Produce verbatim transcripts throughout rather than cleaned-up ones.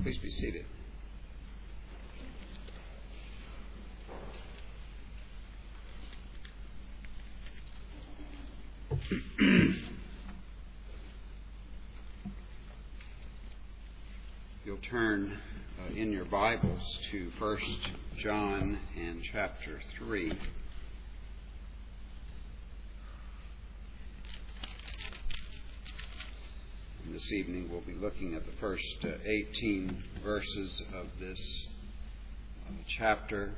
Please be seated. You'll turn uh, in your Bibles to First John and chapter three. And this evening we'll be looking at the first uh, eighteen verses of this uh, chapter.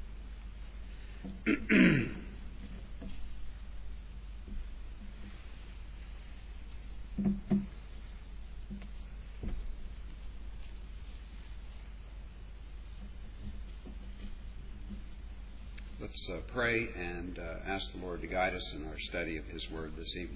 Let's uh, pray and uh, ask the Lord to guide us in our study of His Word this evening.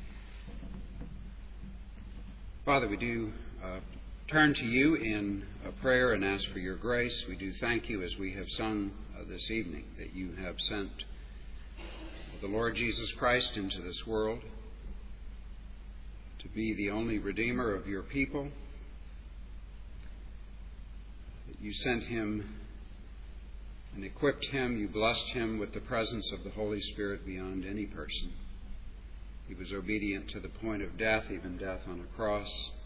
Father, we do uh, turn to You in a prayer and ask for Your grace. We do thank You, as we have sung uh, this evening, that You have sent the Lord Jesus Christ into this world to be the only Redeemer of Your people, that You sent Him and equipped Him, You blessed Him with the presence of the Holy Spirit beyond any person. He was obedient to the point of death, even death on a cross.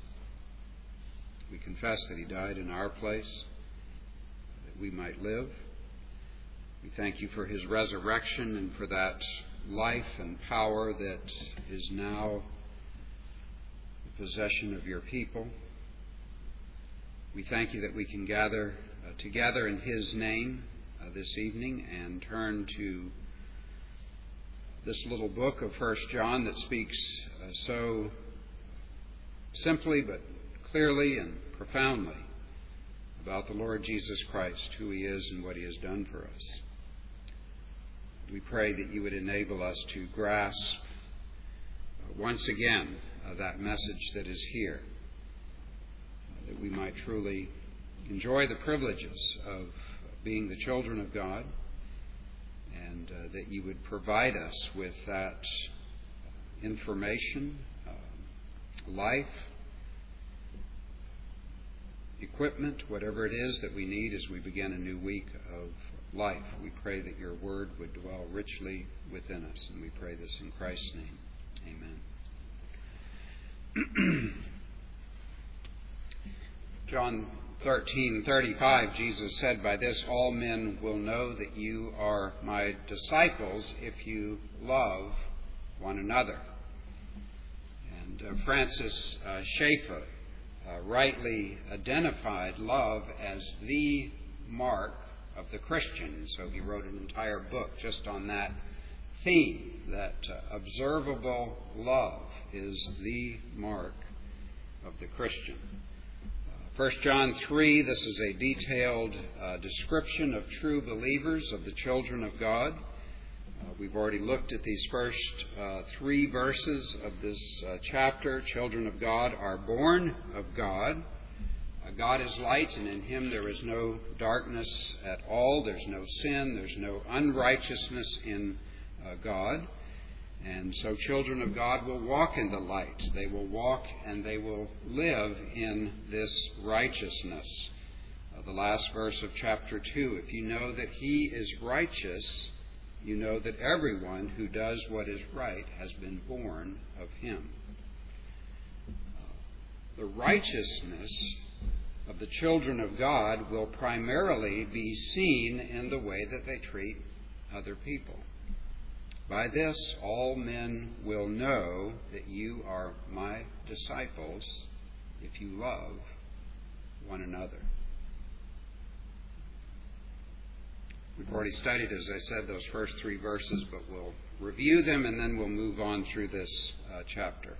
We confess that He died in our place, that we might live. We thank You for His resurrection and for that life and power that is now the possession of Your people. We thank You that we can gather uh, together in His name uh, this evening and turn to this little book of First John that speaks uh, so simply but clearly and profoundly about the Lord Jesus Christ, who He is and what He has done for us. We pray that You would enable us to grasp uh, once again uh, that message that is here, uh, that we might truly enjoy the privileges of being the children of God, and uh, that You would provide us with that information, uh, life, equipment, whatever it is that we need as we begin a new week of life. We pray that Your Word would dwell richly within us, and we pray this in Christ's name. Amen. John thirteen thirty-five, Jesus said, "By this all men will know that you are My disciples if you love one another." And uh, Francis uh, Schaeffer uh, rightly identified love as the mark of the Christian. So he wrote an entire book just on that theme, that uh, observable love is the mark of the Christian. First John three, this is a detailed uh, description of true believers, of the children of God. Uh, we've already looked at these first uh, three verses of this uh, chapter. Children of God are born of God. Uh, God is light, and in Him there is no darkness at all. There's no sin. There's no unrighteousness in uh, God. And so children of God will walk in the light. They will walk and they will live in this righteousness. Uh, the last verse of chapter two, if you know that He is righteous, you know that everyone who does what is right has been born of Him. Uh, the righteousness of the children of God will primarily be seen in the way that they treat other people. By this all men will know that you are My disciples if you love one another. We've already studied, as I said, those first three verses, but we'll review them and then we'll move on through this uh, chapter.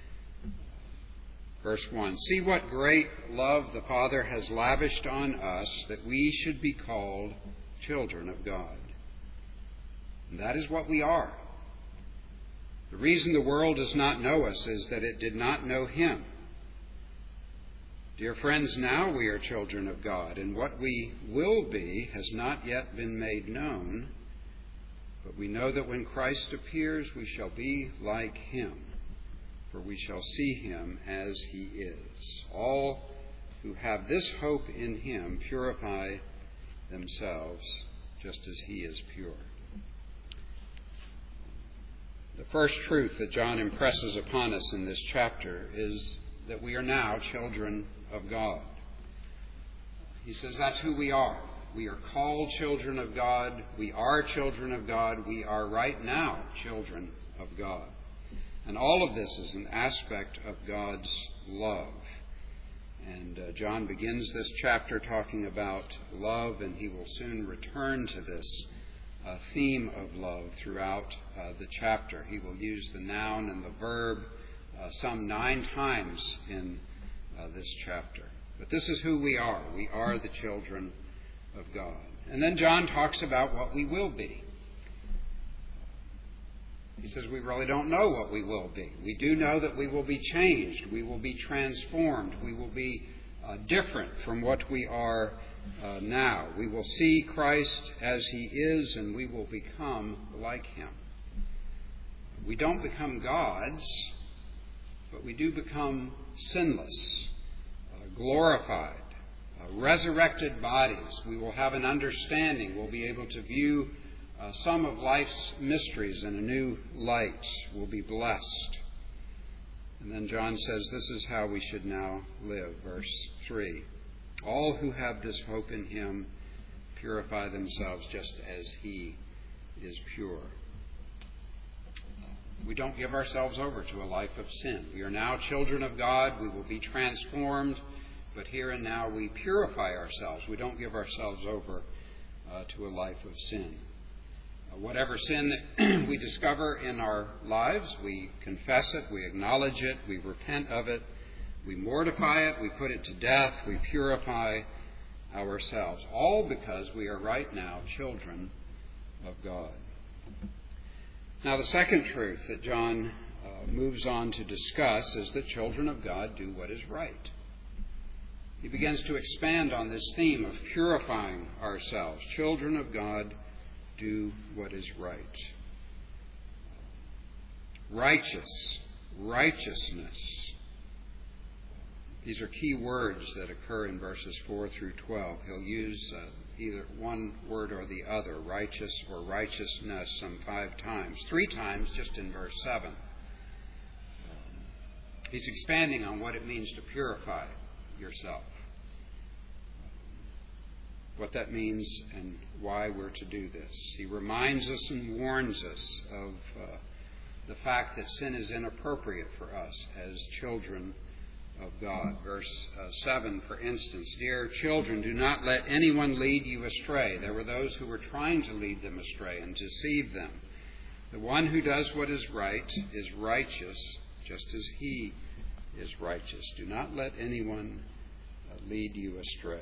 Verse one, "See what great love the Father has lavished on us, that we should be called children of God. And that is what we are. The reason the world does not know us is that it did not know Him. Dear friends, now we are children of God, and what we will be has not yet been made known. But we know that when Christ appears, we shall be like Him, for we shall see Him as He is. All who have this hope in him purify themselves just as he is pure. The first truth that John impresses upon us in this chapter is that we are now children of God. He says that's who we are. We are called children of God. We are children of God. We are right now children of God. And all of this is an aspect of God's love. And uh, John begins this chapter talking about love, and he will soon return to this uh, theme of love throughout uh, the chapter. He will use the noun and the verb uh, some nine times in uh, this chapter. But this is who we are. We are the children of God. And then John talks about what we will be. He says we really don't know what we will be. We do know that we will be changed. We will be transformed. We will be uh, different from what we are uh, now. We will see Christ as he is, and we will become like him. We don't become gods, but we do become sinless, uh, glorified, uh, resurrected bodies. We will have an understanding. We'll be able to view Uh, some of life's mysteries in a new light. Will be blessed. And then John says this is how we should now live. Verse three. All who have this hope in him purify themselves just as he is pure. We don't give ourselves over to a life of sin. We are now children of God. We will be transformed. But here and now we purify ourselves. We don't give ourselves over uh, to a life of sin. Whatever sin that we discover in our lives, we confess it, we acknowledge it, we repent of it, we mortify it, we put it to death, we purify ourselves, all because we are right now children of God. Now, the second truth that John uh, moves on to discuss is that children of God do what is right. He begins to expand on this theme of purifying ourselves. Children of God do what is right. Righteous, righteousness. These are key words that occur in verses four through twelve. He'll use uh, either one word or the other, righteous or righteousness, some five times. Three times just in verse seven. He's expanding on what it means to purify yourself. What that means and why we're to do this. He reminds us and warns us of uh, the fact that sin is inappropriate for us as children of God. Verse uh, seven, for instance, dear children, do not let anyone lead you astray. There were those who were trying to lead them astray and deceive them. The one who does what is right is righteous, just as he is righteous. Do not let anyone uh, lead you astray.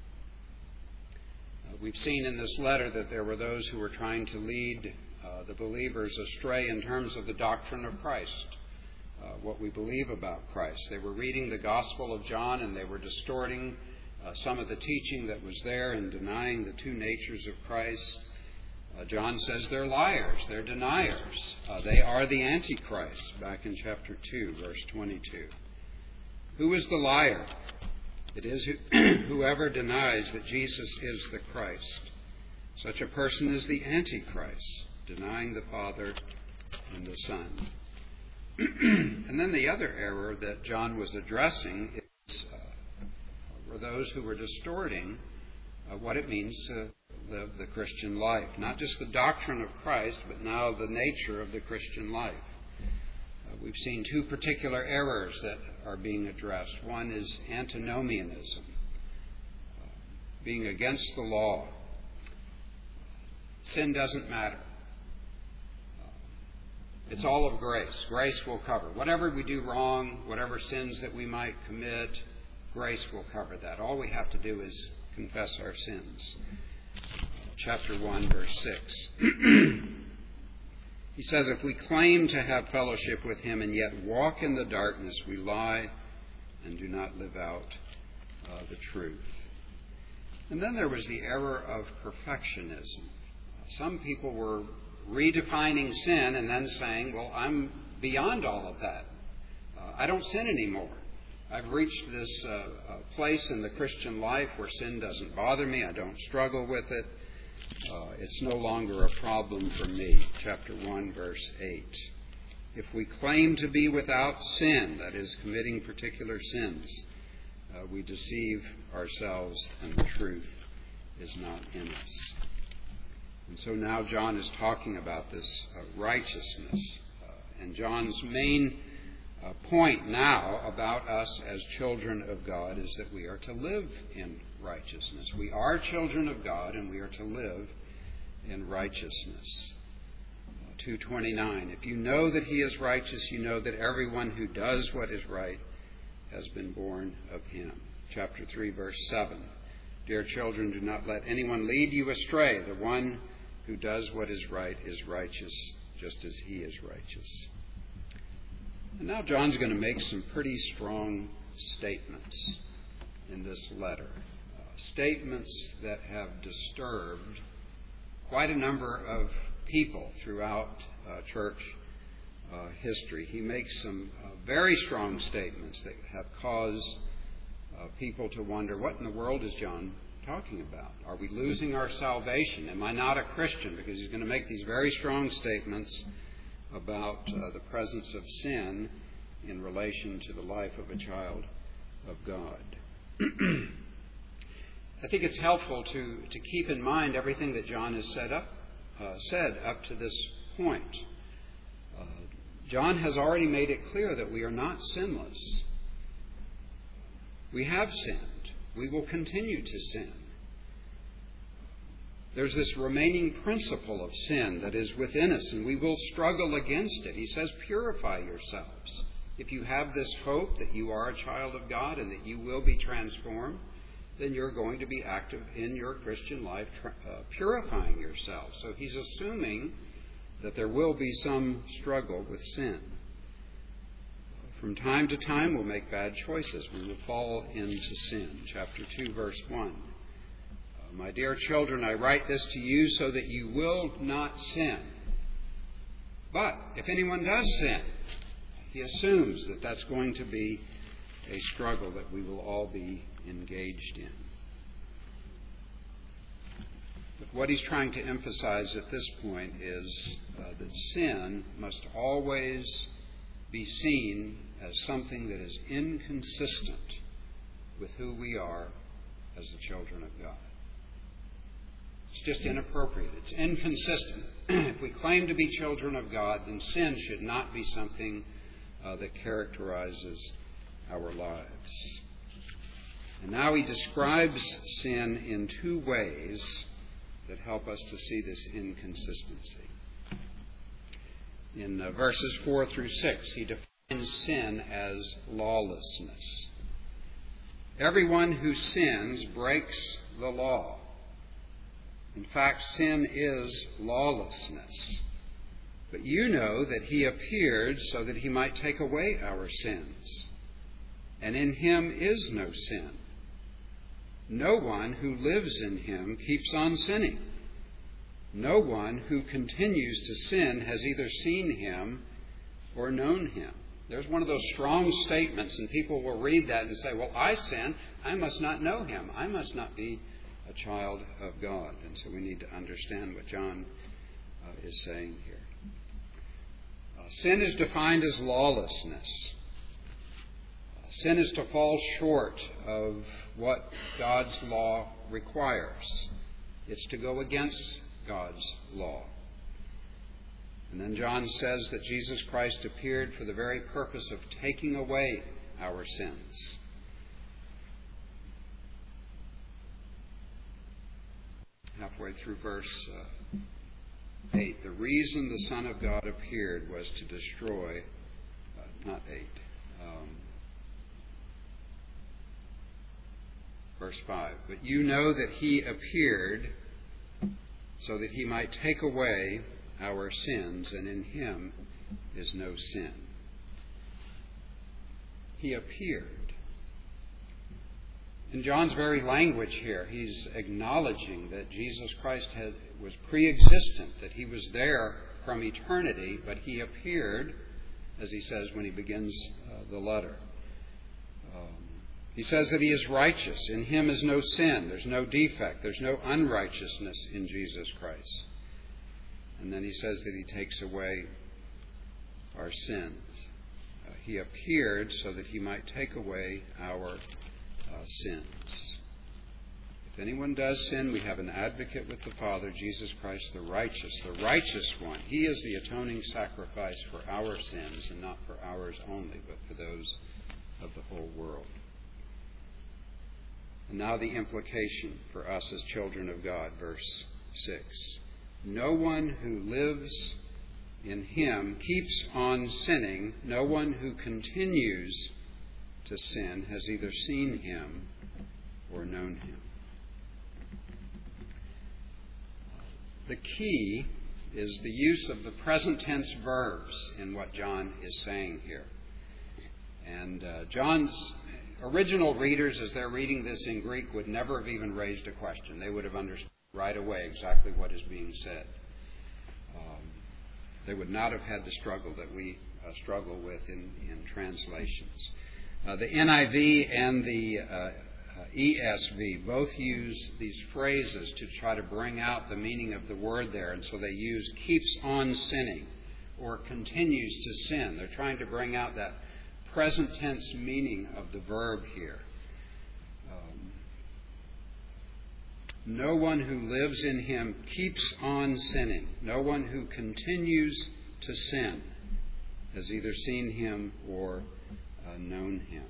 We've seen in this letter that there were those who were trying to lead uh, the believers astray in terms of the doctrine of Christ, uh, what we believe about Christ. They were reading the Gospel of John and they were distorting uh, some of the teaching that was there and denying the two natures of Christ. Uh, John says they're liars, they're deniers. Uh, they are the Antichrist, back in chapter two, verse twenty-two. Who is the liar? It is whoever denies that Jesus is the Christ. Such a person is the Antichrist, denying the Father and the Son. And then the other error that John was addressing is, uh, were those who were distorting uh, what it means to live the Christian life. Not just the doctrine of Christ, but now the nature of the Christian life. Uh, we've seen two particular errors that are being addressed. One is antinomianism, uh, being against the law. Sin doesn't matter. Uh, it's all of grace. Grace will cover. Whatever we do wrong, whatever sins that we might commit, grace will cover that. All we have to do is confess our sins. Uh, chapter one, verse six. He says, if we claim to have fellowship with him and yet walk in the darkness, we lie and do not live out uh, the truth. And then there was the error of perfectionism. Some people were redefining sin and then saying, well, I'm beyond all of that. Uh, I don't sin anymore. I've reached this uh, uh, place in the Christian life where sin doesn't bother me. I don't struggle with it. Uh, it's no longer a problem for me. Chapter one, verse eight. If we claim to be without sin, that is, committing particular sins, uh, we deceive ourselves and the truth is not in us. And so now John is talking about this uh, righteousness. Uh, and John's main uh, point now about us as children of God is that we are to live in righteousness. We are children of God and we are to live in righteousness. Uh, two twenty-nine, if you know that he is righteous, you know that everyone who does what is right has been born of him. Chapter three, verse seven, dear children, do not let anyone lead you astray. The one who does what is right is righteous, just as he is righteous. And now John's going to make some pretty strong statements in this letter. Uh, statements that have disturbed quite a number of people throughout uh, church uh, history. He makes some uh, very strong statements that have caused uh, people to wonder, what in the world is John talking about? Are we losing our salvation? Am I not a Christian? Because he's going to make these very strong statements about uh, the presence of sin in relation to the life of a child of God. I think it's helpful to, to keep in mind everything that John has set up, uh, said up to this point. Uh, John has already made it clear that we are not sinless. We have sinned. We will continue to sin. There's this remaining principle of sin that is within us, and we will struggle against it. He says, purify yourselves. If you have this hope that you are a child of God and that you will be transformed, then you're going to be active in your Christian life, uh, purifying yourself. So he's assuming that there will be some struggle with sin. From time to time, we'll make bad choices. We will fall into sin. Chapter two, verse one. Uh, My dear children, I write this to you so that you will not sin. But if anyone does sin, he assumes that that's going to be a struggle that we will all be engaged in. But what he's trying to emphasize at this point is uh, that sin must always be seen as something that is inconsistent with who we are as the children of God. It's just inappropriate. It's inconsistent. If we claim to be children of God, then sin should not be something uh, that characterizes our lives. And now he describes sin in two ways that help us to see this inconsistency. In uh, verses four through six, he defines sin as lawlessness. Everyone who sins breaks the law. In fact, sin is lawlessness. But you know that he appeared so that he might take away our sins. And in him is no sin. No one who lives in him keeps on sinning. No one who continues to sin has either seen him or known him. There's one of those strong statements, and people will read that and say, well, I sin. I must not know him. I must not be a child of God. And so we need to understand what John uh, is saying here. Uh, sin is defined as lawlessness. Uh, sin is to fall short of what God's law requires. It's to go against God's law. And then John says that Jesus Christ appeared for the very purpose of taking away our sins. Halfway through verse uh, eight, the reason the Son of God appeared was to destroy, uh, not eight, um, verse five, but you know that he appeared so that he might take away our sins, and in him is no sin. He appeared. In John's very language here, he's acknowledging that Jesus Christ had, was pre-existent, that he was there from eternity, but he appeared, as he says when he begins uh, the letter. Um, he says that he is righteous. In him is no sin. There's no defect. There's no unrighteousness in Jesus Christ. And then he says that he takes away our sins. Uh, he appeared so that he might take away our uh, sins. If anyone does sin, we have an advocate with the Father, Jesus Christ the righteous, the righteous one. He is the atoning sacrifice for our sins, and not for ours only, but for those of the whole world. And now the implication for us as children of God, verse six. No one who lives in him keeps on sinning. No one who continues to sin has either seen him or known him. The key is the use of the present tense verbs in what John is saying here. And uh, John's original readers, as they're reading this in Greek, would never have even raised a question. They would have understood right away exactly what is being said. Um, they would not have had the struggle that we uh, struggle with in, in translations. Uh, the N I V and the uh, Uh, E S V both use these phrases to try to bring out the meaning of the word there. And so they use keeps on sinning or continues to sin. They're trying to bring out that present tense meaning of the verb here. Um, no one who lives in him keeps on sinning. No one who continues to sin has either seen him or uh, known him.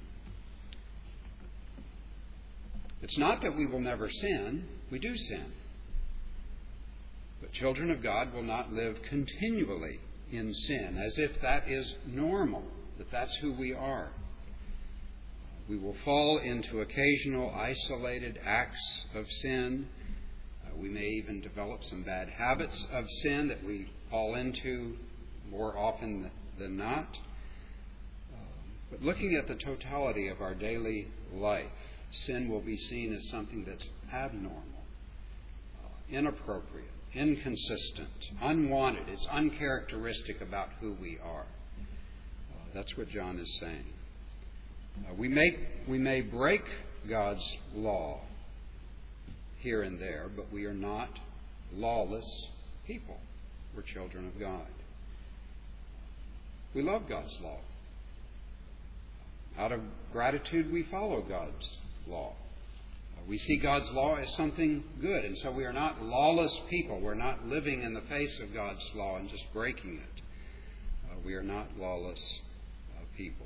It's not that we will never sin. We do sin. But children of God will not live continually in sin as if that is normal, that that's who we are. We will fall into occasional isolated acts of sin. Uh, we may even develop some bad habits of sin that we fall into more often than not. Uh, but looking at the totality of our daily life, sin will be seen as something that's abnormal, uh, inappropriate, inconsistent, unwanted. It's uncharacteristic about who we are. Uh, that's what John is saying. Uh, we may, we may break God's law here and there, but we are not lawless people. We're children of God. We love God's law. Out of gratitude, we follow God's law. We see God's law as something good, and so we are not lawless people. We're not living in the face of God's law and just breaking it. Uh, we are not lawless uh, people.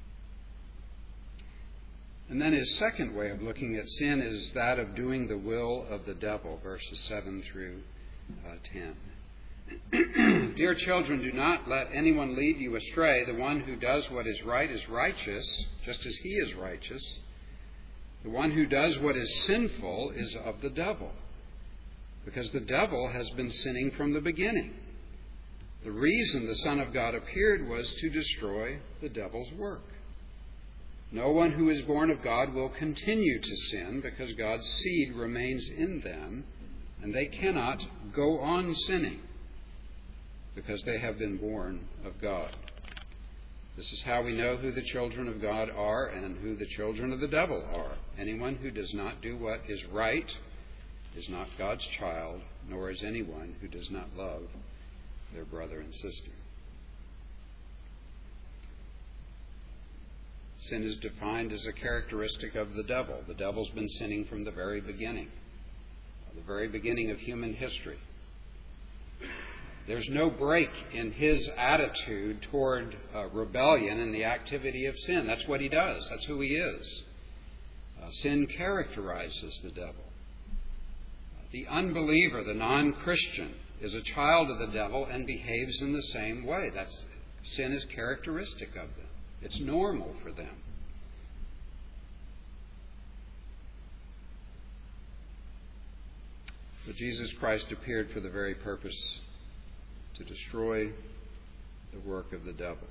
And then his second way of looking at sin is that of doing the will of the devil, verses seven through uh, ten. Dear children, do not let anyone lead you astray. The one who does what is right is righteous, just as he is righteous. The one who does what is sinful is of the devil, because the devil has been sinning from the beginning. The reason the Son of God appeared was to destroy the devil's work. No one who is born of God will continue to sin, because God's seed remains in them, and they cannot go on sinning, because they have been born of God. This is how we know who the children of God are and who the children of the devil are. Anyone who does not do what is right is not God's child, nor is anyone who does not love their brother and sister. Sin is defined as a characteristic of the devil. The devil's been sinning from the very beginning, the very beginning of human history. There's no break in his attitude toward uh, rebellion and the activity of sin. That's what he does. That's who he is. Uh, sin characterizes the devil. The unbeliever, the non-Christian, is a child of the devil and behaves in the same way. That's, sin is characteristic of them. It's normal for them. But Jesus Christ appeared for the very purpose to destroy the work of the devil.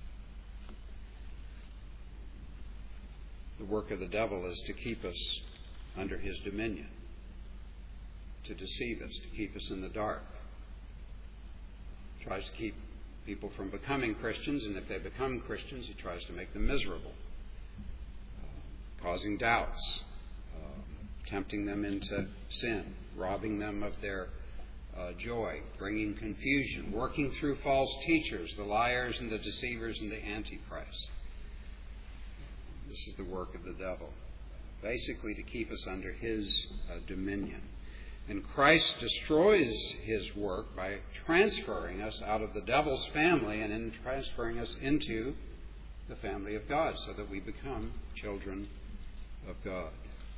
The work of the devil is to keep us under his dominion, to deceive us, to keep us in the dark. He tries to keep people from becoming Christians, and if they become Christians, he tries to make them miserable. causing doubts, uh, tempting them into sin, robbing them of their uh, joy, bringing confusion, working through false teachers, the liars and the deceivers and the antichrist. This is the work of the devil, basically to keep us under his uh, dominion. And Christ destroys his work by transferring us out of the devil's family and in transferring us into the family of God so that we become children of God.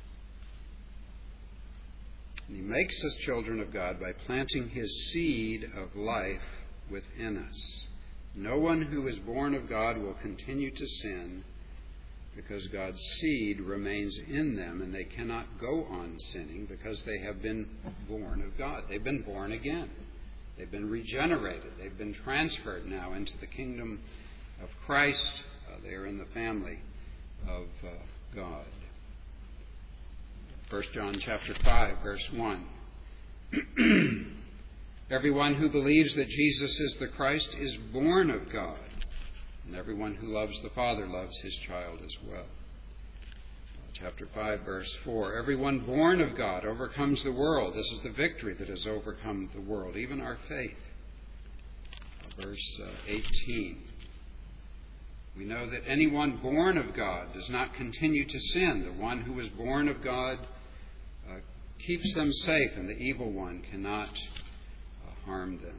And he makes us children of God by planting his seed of life within us. No one who is born of God will continue to sin, because God's seed remains in them, and they cannot go on sinning because they have been born of God. They've been born again. They've been regenerated. They've been transferred now into the kingdom of Christ. Uh, they are in the family of uh, God. First John chapter five, verse one. Everyone who believes that Jesus is the Christ is born of God. And everyone who loves the Father loves his child as well. Chapter five, verse four. Everyone born of God overcomes the world. This is the victory that has overcome the world, even our faith. Verse uh, eighteen. We know that anyone born of God does not continue to sin. The one who is born of God uh, keeps them safe, and the evil one cannot uh, harm them.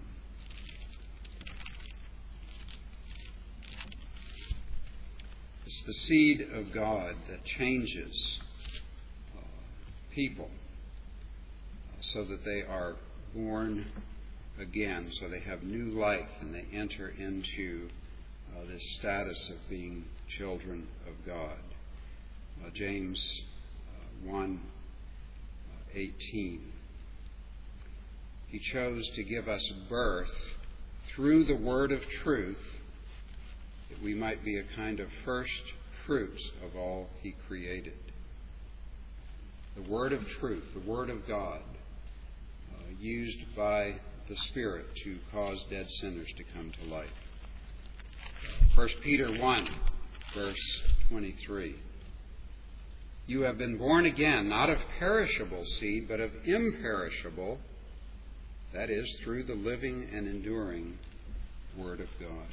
It's the seed of God that changes uh, people uh, so that they are born again, so they have new life and they enter into uh, this status of being children of God. Uh, James uh, one eighteen. He chose to give us birth through the word of truth, that we might be a kind of first fruits of all he created. The word of truth, the word of God, uh, used by the Spirit to cause dead sinners to come to life. First Peter one, verse twenty-three. You have been born again, not of perishable seed, but of imperishable, that is, through the living and enduring Word of God.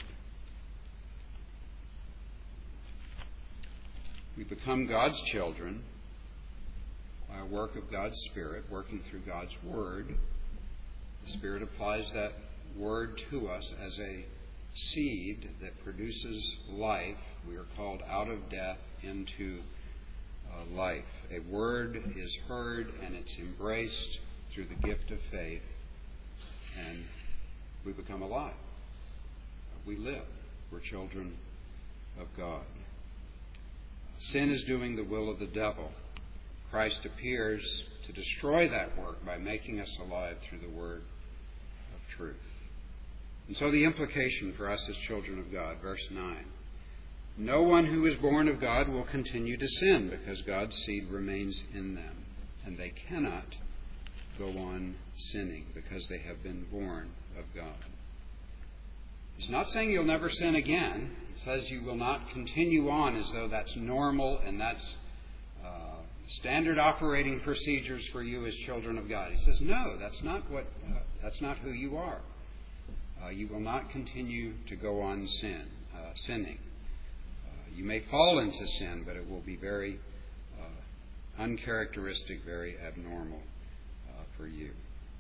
We become God's children by a work of God's Spirit, working through God's Word. The Spirit applies that Word to us as a seed that produces life. We are called out of death into uh, life. A Word is heard and it's embraced through the gift of faith, and we become alive. We live. We're children of God. Sin is doing the will of the devil. Christ appears to destroy that work by making us alive through the word of truth. And so the implication for us as children of God, verse nine. No one who is born of God will continue to sin, because God's seed remains in them, and they cannot go on sinning because they have been born of God. He's not saying you'll never sin again. He says you will not continue on as though that's normal and that's uh, standard operating procedures for you as children of God. He says, no, that's not what. Uh, that's not who you are. Uh, you will not continue to go on sin, uh, sinning. Uh, you may fall into sin, but it will be very uh, uncharacteristic, very abnormal uh, for you.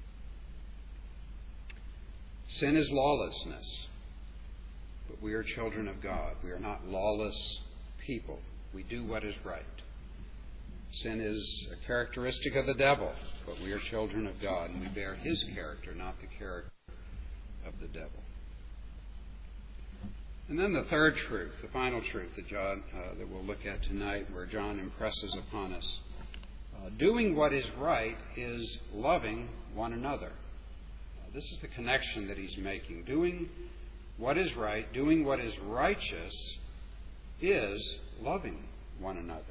Sin is lawlessness. But we are children of God. We are not lawless people. We do what is right. Sin is a characteristic of the devil, but we are children of God, and we bear his character, not the character of the devil. And then the third truth, the final truth that John uh, that we'll look at tonight, where John impresses upon us, uh, doing what is right is loving one another. Uh, this is the connection that he's making. Doing what is right, doing what is righteous, is loving one another.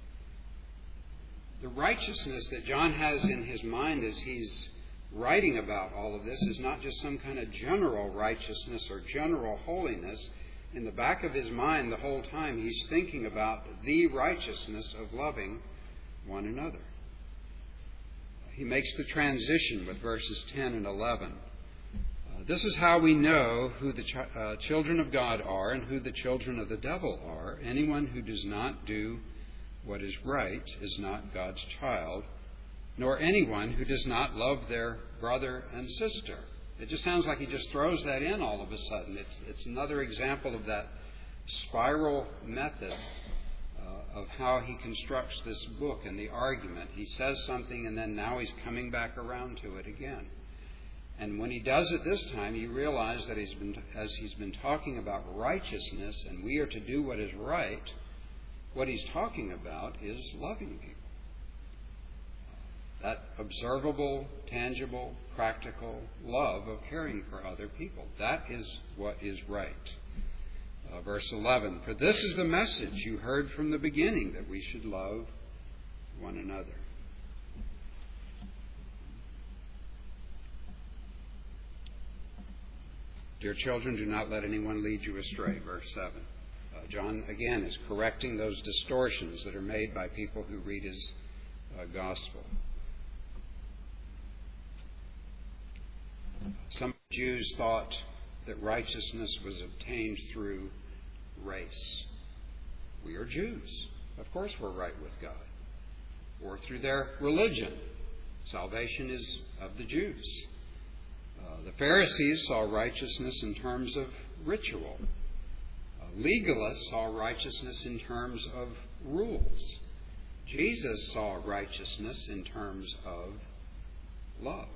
The righteousness that John has in his mind as he's writing about all of this is not just some kind of general righteousness or general holiness, in the back of his mind the whole time, he's thinking about the righteousness of loving one another. He makes the transition with verses ten and eleven. Uh, this is how we know who the ch- uh, children of God are and who the children of the devil are. Anyone who does not do what is right is not God's child, nor anyone who does not love their brother and sister. It just sounds like he just throws that in all of a sudden. It's, it's another example of that spiral method uh, of how he constructs this book and the argument. He says something and then now he's coming back around to it again. And when he does it this time, you realize that he's been, as he's been talking about righteousness and we are to do what is right, what he's talking about is loving people. That observable, tangible, practical love of caring for other people. That is what is right. Uh, verse eleven, for this is the message you heard from the beginning, that we should love one another. Dear children, do not let anyone lead you astray. Verse seven. Uh, John, again, is correcting those distortions that are made by people who read his uh, gospel. Some Jews thought that righteousness was obtained through race. We are Jews. Of course we're right with God. Or through their religion. Salvation is of the Jews. Uh, the Pharisees saw righteousness in terms of ritual. Uh, legalists saw righteousness in terms of rules. Jesus saw righteousness in terms of love.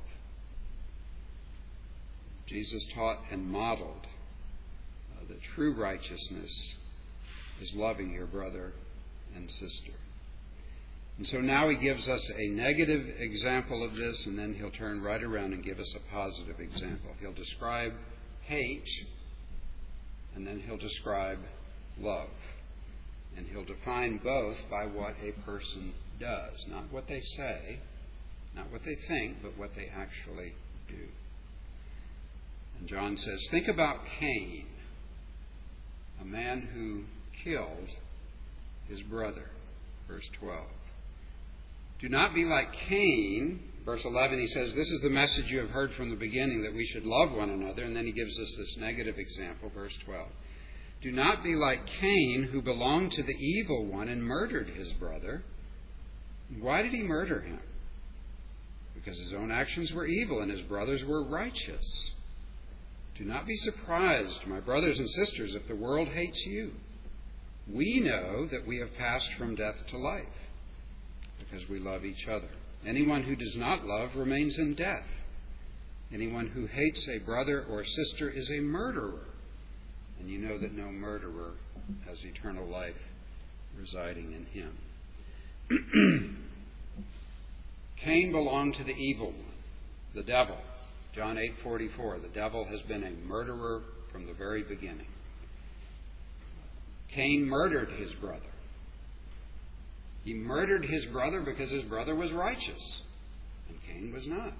Jesus taught and modeled uh, that true righteousness is loving your brother and sister. And so now he gives us a negative example of this, and then he'll turn right around and give us a positive example. He'll describe hate, and then he'll describe love. And he'll define both by what a person does, not what they say, not what they think, but what they actually do. And John says, think about Cain, a man who killed his brother. Verse twelve. Do not be like Cain. Verse eleven, he says, this is the message you have heard from the beginning, that we should love one another. And then he gives us this negative example, verse twelve. Do not be like Cain, who belonged to the evil one and murdered his brother. Why did he murder him? Because his own actions were evil and his brothers were righteous. Do not be surprised, my brothers and sisters, if the world hates you. We know that we have passed from death to life, because we love each other. Anyone who does not love remains in death. Anyone who hates a brother or sister is a murderer. And you know that no murderer has eternal life residing in him. Cain belonged to the evil one, the devil. John eight forty-four, the devil has been a murderer from the very beginning. Cain murdered his brother. He murdered his brother because his brother was righteous, and Cain was not.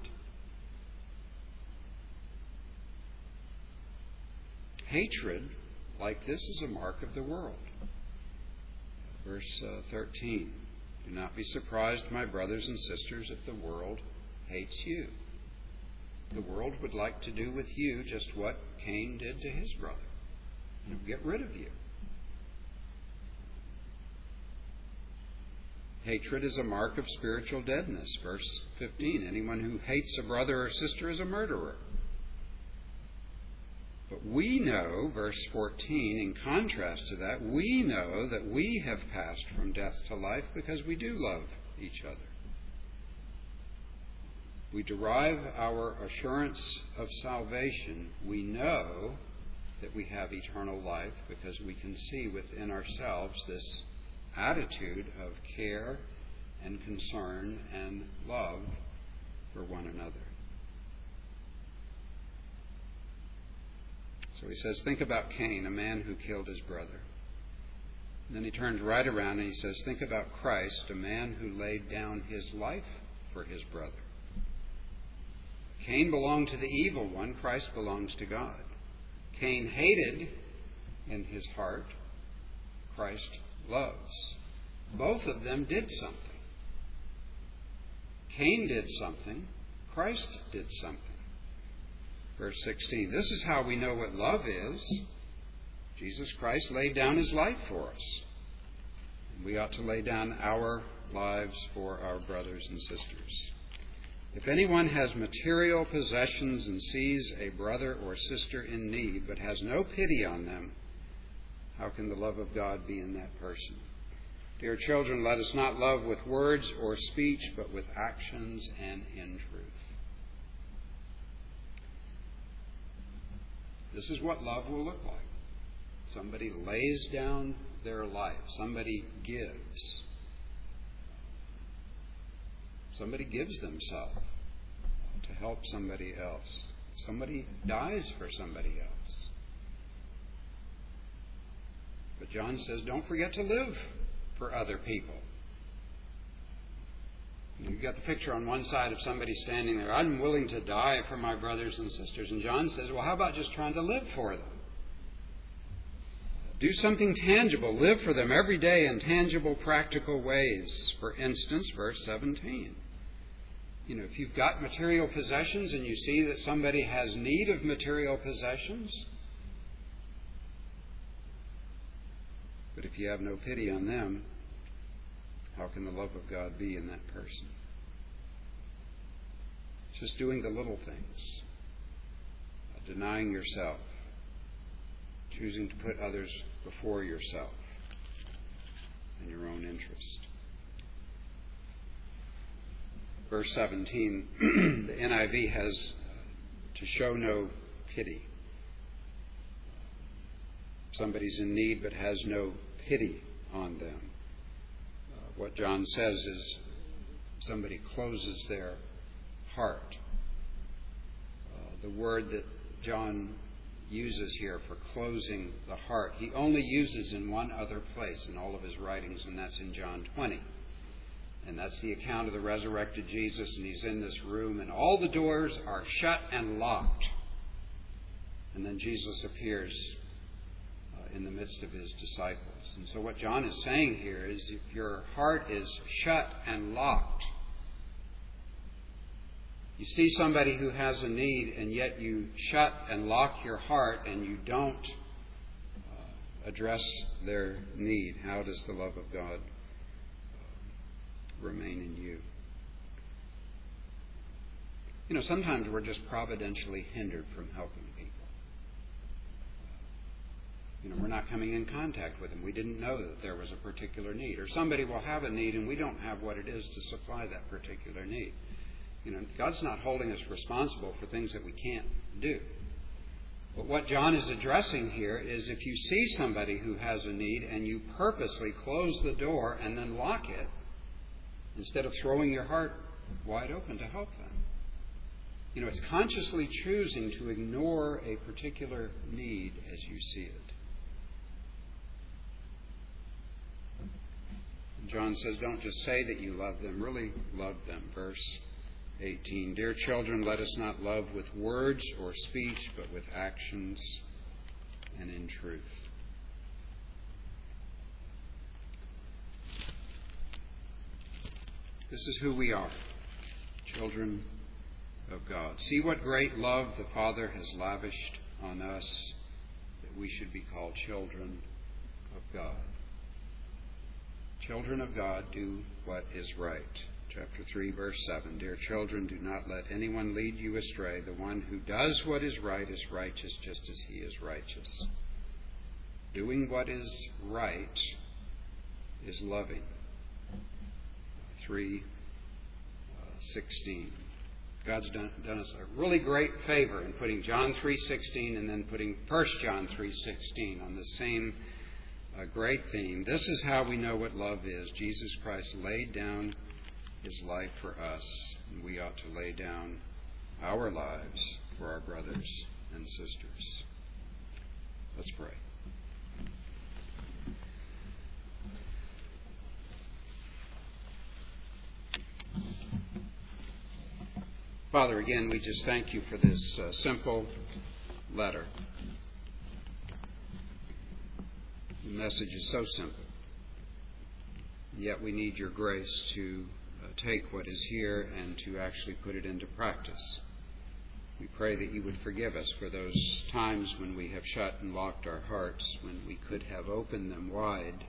Hatred like this is a mark of the world. Verse uh, thirteen, do not be surprised, my brothers and sisters, if the world hates you. The world would like to do with you just what Cain did to his brother. It would get rid of you. Hatred is a mark of spiritual deadness. Verse fifteen, anyone who hates a brother or sister is a murderer. But we know, verse fourteen, in contrast to that, we know that we have passed from death to life because we do love each other. We derive our assurance of salvation. We know that we have eternal life because we can see within ourselves this attitude of care and concern and love for one another. So he says, think about Cain, a man who killed his brother. And then he turns right around and he says, think about Christ, a man who laid down his life for his brother. Cain belonged to the evil one. Christ belongs to God. Cain hated in his heart, Christ loves. Both of them did something. Cain did something. Christ did something. Verse sixteen, this is how we know what love is. Jesus Christ laid down his life for us. And we ought to lay down our lives for our brothers and sisters. If anyone has material possessions and sees a brother or sister in need, but has no pity on them, how can the love of God be in that person? Dear children, let us not love with words or speech, but with actions and in truth. This is what love will look like. Somebody lays down their life. Somebody gives. Somebody gives themselves to help somebody else. Somebody dies for somebody else. But John says, don't forget to live for other people. You've got the picture on one side of somebody standing there, I'm willing to die for my brothers and sisters. And John says, well, how about just trying to live for them? Do something tangible. Live for them every day in tangible, practical ways. For instance, verse seventeen. You know, if you've got material possessions and you see that somebody has need of material possessions, but if you have no pity on them, how can the love of God be in that person? Just doing the little things. Denying yourself. Choosing to put others before yourself and your own interest. Verse seventeen, the N I V has to show no pity. Somebody's in need but has no pity on them. Uh, what John says is somebody closes their heart. Uh, the word that John uses here for closing the heart, he only uses in one other place in all of his writings, and that's in John twenty. And that's the account of the resurrected Jesus, and he's in this room, and all the doors are shut and locked. And then Jesus appears uh, in the midst of his disciples. And so what John is saying here is if your heart is shut and locked, you see somebody who has a need, and yet you shut and lock your heart and you don't uh, address their need, how does the love of God uh, remain in you? You know, sometimes we're just providentially hindered from helping people. You know, we're not coming in contact with them. We didn't know that there was a particular need. Or somebody will have a need and we don't have what it is to supply that particular need. You know, God's not holding us responsible for things that we can't do. But what John is addressing here is if you see somebody who has a need and you purposely close the door and then lock it, instead of throwing your heart wide open to help them. You know, it's consciously choosing to ignore a particular need as you see it. And John says, don't just say that you love them, really love them. Verse eighteen, dear children, let us not love with words or speech, but with actions and in truth. This is who we are, children of God. See what great love the Father has lavished on us, that we should be called children of God. Children of God, do what is right. Chapter three, verse seven. Dear children, do not let anyone lead you astray. The one who does what is right is righteous, just as he is righteous. Doing what is right is loving. three sixteen. God's done, done us a really great favor in putting John three sixteen and then putting First John three sixteen on the same uh, great theme. This is how we know what love is. Jesus Christ laid down his life for us, and we ought to lay down our lives for our brothers and sisters. Let's pray. Father, again, we just thank you for this uh, simple letter. message is so simple. Yet we need your grace to uh, take what is here and to actually put it into practice. We pray that you would forgive us for those times when we have shut and locked our hearts, when we could have opened them wide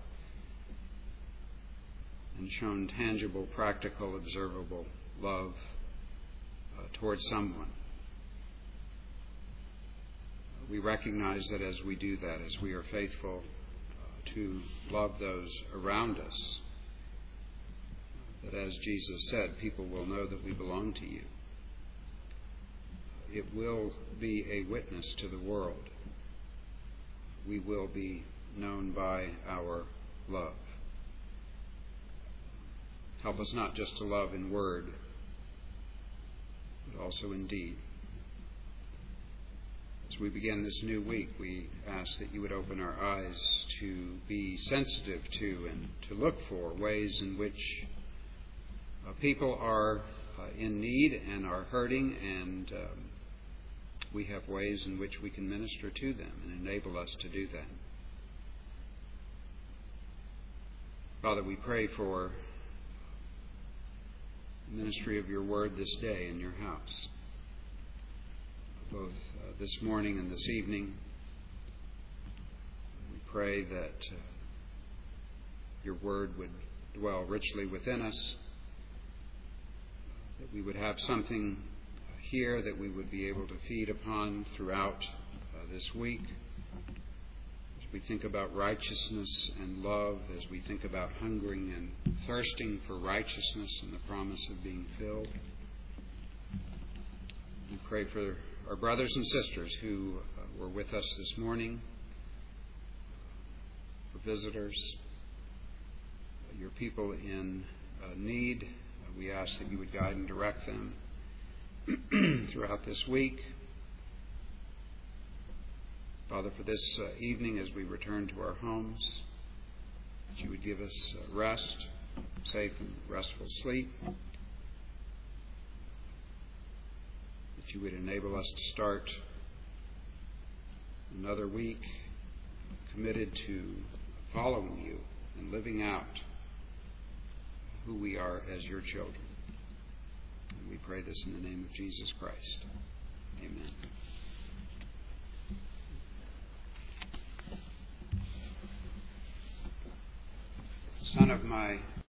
and shown tangible, practical, observable love uh, towards someone. We recognize that as we do that, as we are faithful uh, to love those around us, that as Jesus said, people will know that we belong to you. It will be a witness to the world. We will be known by our love. Help us not just to love in word, but also in deed. As we begin this new week, we ask that you would open our eyes to be sensitive to and to look for ways in which uh, people are uh, in need and are hurting, and um, we have ways in which we can minister to them and enable us to do that. Father, we pray for the ministry of your word this day in your house, both uh, this morning and this evening. We pray that uh, your word would dwell richly within us, that we would have something here that we would be able to feed upon throughout uh, this week. As we think about righteousness and love, as we think about hungering and thirsting for righteousness and the promise of being filled, we pray for our brothers and sisters who uh, were with us this morning, for visitors, uh, your people in uh, need. Uh, we ask that you would guide and direct them throughout this week. Father, for this uh, evening as we return to our homes, that you would give us uh, rest, safe and restful sleep, that you would enable us to start another week committed to following you and living out who we are as your children. And we pray this in the name of Jesus Christ. Amen. Son of my